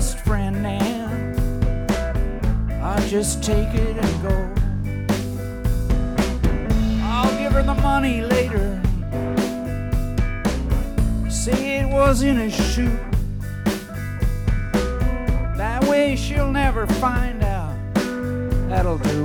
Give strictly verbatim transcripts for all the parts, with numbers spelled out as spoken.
best friend, Nan. I'll just take it and go. I'll give her the money later, say it was in a shoe. That way she'll never find out. That'll do.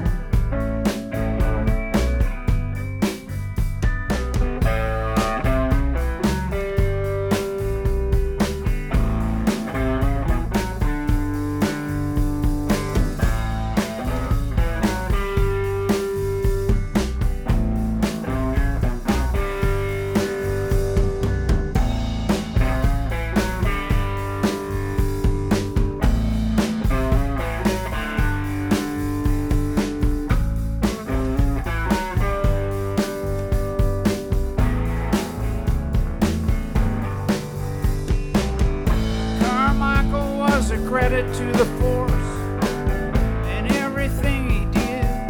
Credit to the force and everything he did.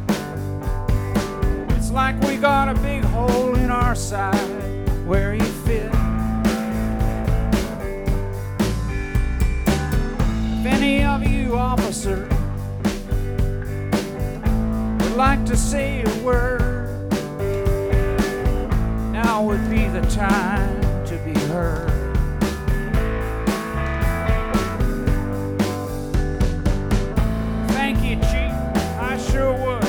It's like we got a big hole in our side where he fit. If any of you officers would like to say a word, now would be the time to be heard. Sure would.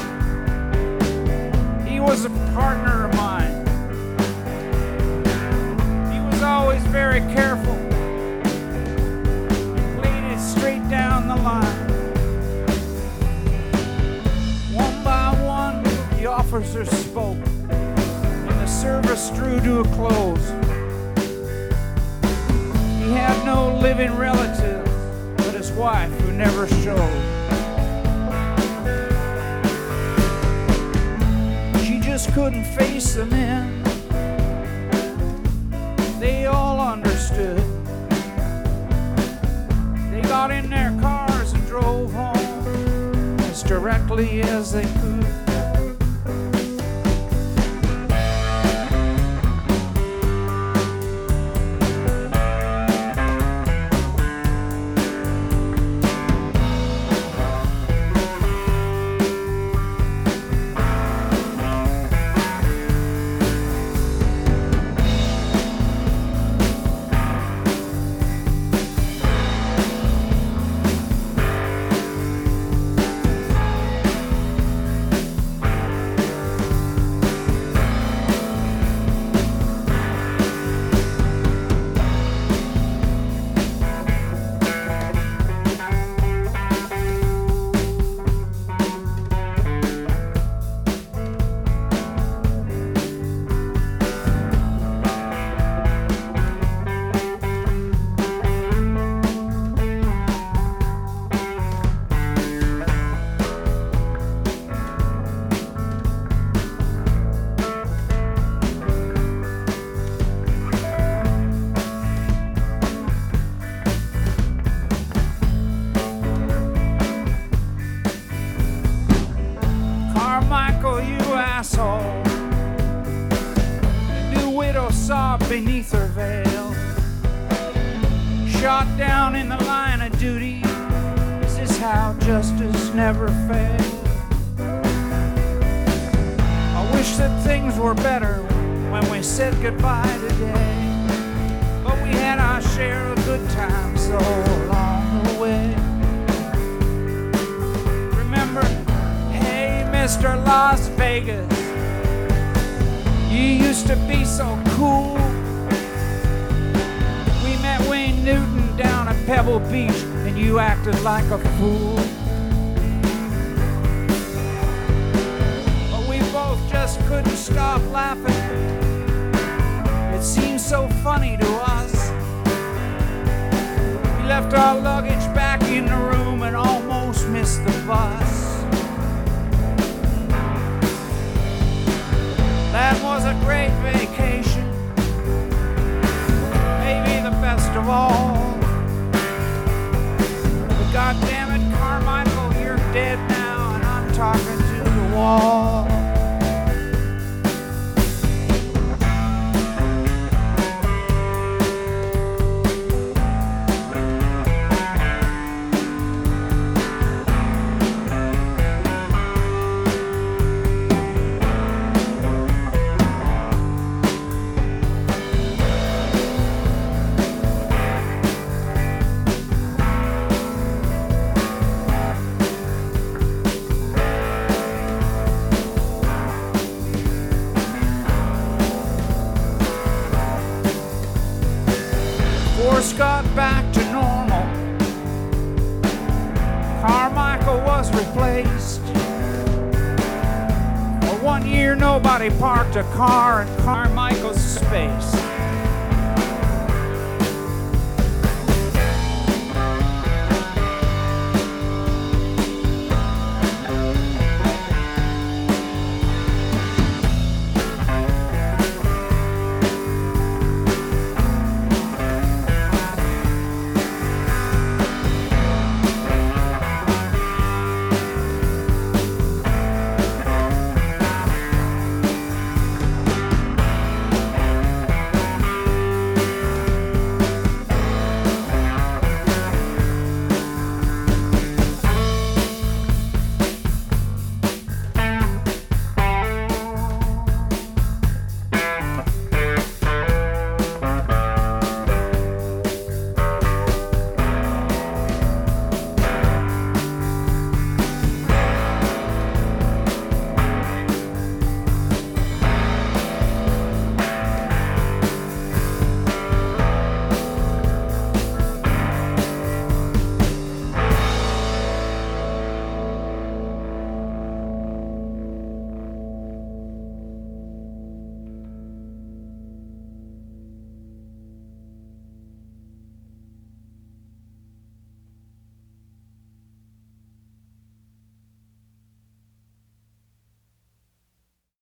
He was a partner of mine. He was always very careful, laid it straight down the line. One by one, the officers spoke, and the service drew to a close. He had no living relatives but his wife, who never showed. Just couldn't face the men. They all understood. They got in their cars and drove home as directly as they could. Asshole. The new widow sobbed beneath her veil. Shot down in the line of duty. Is this how justice never fails? I wish that things were better when we said goodbye today, but we had our share of good times so along the way. Remember, hey, Mister Las Vegas, you used to be so cool. We met Wayne Newton down at Pebble Beach, and you acted like a fool. But we both just couldn't stop laughing. It seemed so funny to us. We left our luggage back in the room and almost missed the bus. That was a great vacation, maybe the best of all. But goddammit, Carmichael, you're dead now, and I'm talking to the wall. waste. Well, one year nobody parked a car in Carmichael's space.